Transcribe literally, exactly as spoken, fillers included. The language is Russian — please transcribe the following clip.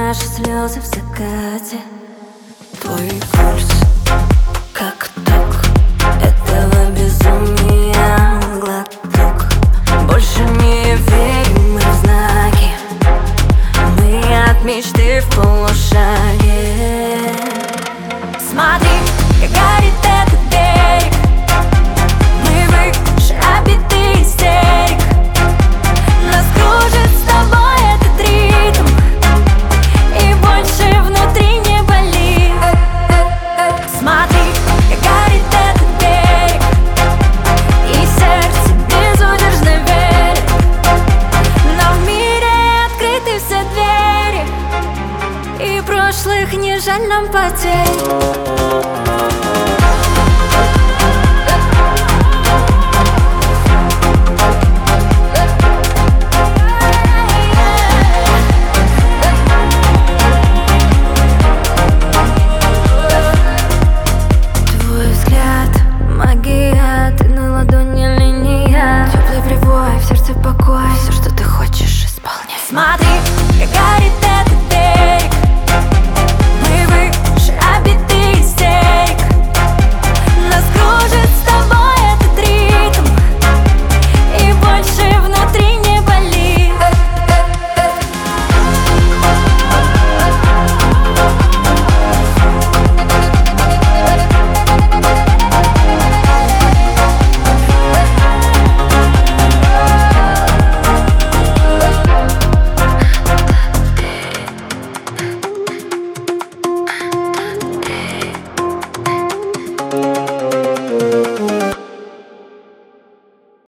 наши слезы в закате. Твой пульс, как ток этого безумия, глоток. Больше не верим мы в знаки, мы от мечты в полушаге. Смотри, как горит этот берег, мы выше обиты истерик. Нас кружит с тобой этот ритм, и больше внутри не болит. Смотри, как горит этот берег, и сердце безудержно верит. Но в мире открыты все двери, и прошлых не жаль нам потерь. Смотри, как горит